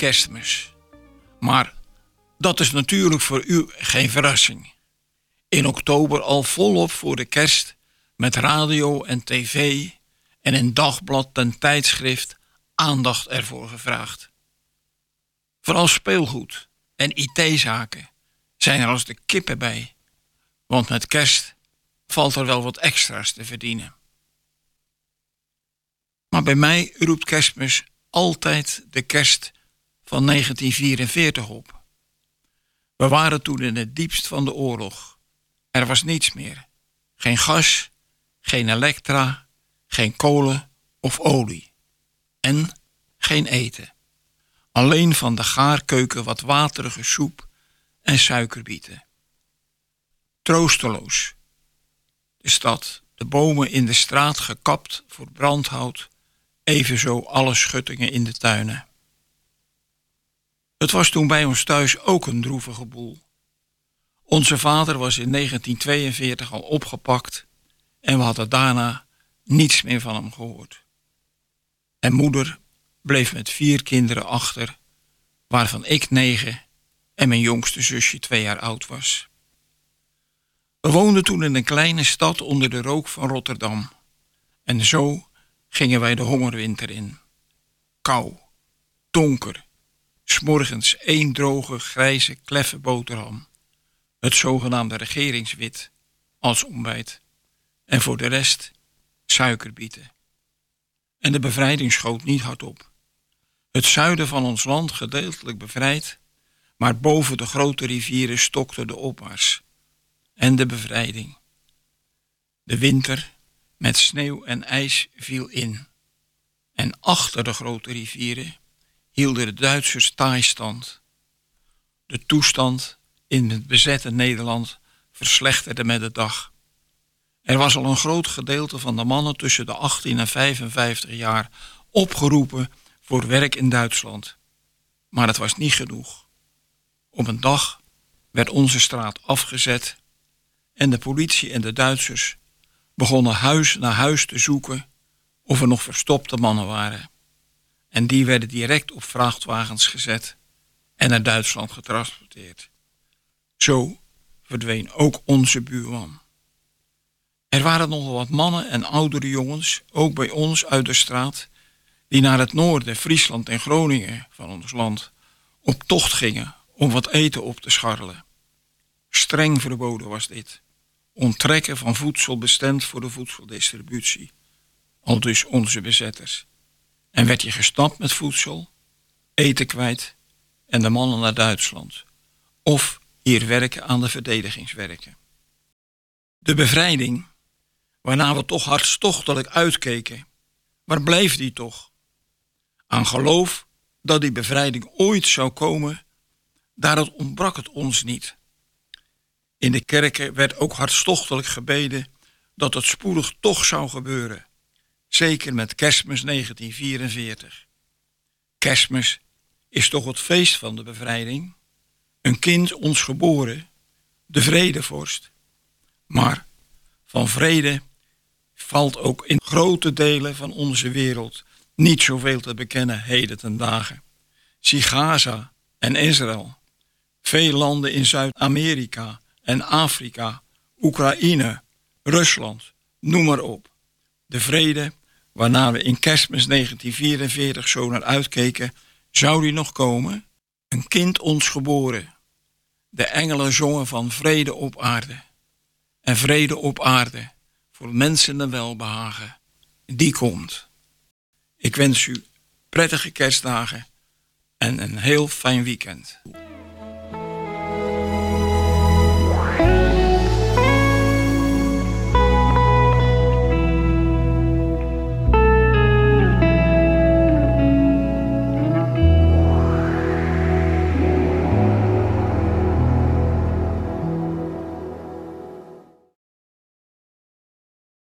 Kerstmis. Maar dat is natuurlijk voor u geen verrassing. In oktober al volop voor de kerst met radio en tv en in dagblad en tijdschrift aandacht ervoor gevraagd. Vooral speelgoed en IT-zaken zijn er als de kippen bij, want met kerst valt er wel wat extra's te verdienen. Maar bij mij roept Kerstmis altijd de kerst van 1944 op. We waren toen in het diepst van de oorlog. Er was niets meer. Geen gas, geen elektra, geen kolen of olie. En geen eten. Alleen van de gaarkeuken wat waterige soep en suikerbieten. Troosteloos. De stad, de bomen in de straat gekapt voor brandhout, evenzo alle schuttingen in de tuinen. Het was toen bij ons thuis ook een droevige boel. Onze vader was in 1942 al opgepakt en we hadden daarna niets meer van hem gehoord. En moeder bleef met 4 kinderen achter, waarvan ik 9 en mijn jongste zusje 2 jaar oud was. We woonden toen in een kleine stad onder de rook van Rotterdam. En zo gingen wij de hongerwinter in. Kou, donker, 's morgens 1 droge, grijze, kleffe boterham. Het zogenaamde regeringswit als ontbijt. En voor de rest suikerbieten. En de bevrijding schoot niet hard op. Het zuiden van ons land gedeeltelijk bevrijd, maar boven de grote rivieren stokte de opmars. En de bevrijding. De winter met sneeuw en ijs viel in. En achter de grote rivieren hielden de Duitsers taai stand. De toestand in het bezette Nederland verslechterde met de dag. Er was al een groot gedeelte van de mannen tussen de 18 en 55 jaar opgeroepen voor werk in Duitsland. Maar het was niet genoeg. Op een dag werd onze straat afgezet en de politie en de Duitsers begonnen huis na huis te zoeken of er nog verstopte mannen waren. En die werden direct op vrachtwagens gezet en naar Duitsland getransporteerd. Zo verdween ook onze buurman. Er waren nogal wat mannen en oudere jongens, ook bij ons uit de straat, die naar het noorden, Friesland en Groningen van ons land, op tocht gingen om wat eten op te scharrelen. Streng verboden was dit. Onttrekken van voedsel bestemd voor de voedseldistributie. Aldus onze bezetters. En werd je gesnapt met voedsel, eten kwijt en de mannen naar Duitsland. Of hier werken aan de verdedigingswerken. De bevrijding, waarna we toch hartstochtelijk uitkeken, waar bleef die toch? Aan geloof dat die bevrijding ooit zou komen, daaruit ontbrak het ons niet. In de kerken werd ook hartstochtelijk gebeden dat het spoedig toch zou gebeuren. Zeker met Kerstmis 1944. Kerstmis is toch het feest van de bevrijding. Een kind ons geboren, de vredevorst. Maar van vrede valt ook in grote delen van onze wereld niet zoveel te bekennen heden ten dagen. Zie Gaza en Israël. Veel landen in Zuid-Amerika en Afrika, Oekraïne, Rusland, noem maar op. De vrede waarna we in Kerstmis 1944 zo naar uitkeken, zou die nog komen? Een kind ons geboren. De engelen zongen van vrede op aarde. En vrede op aarde, voor mensen en welbehagen, die komt. Ik wens u prettige kerstdagen en een heel fijn weekend.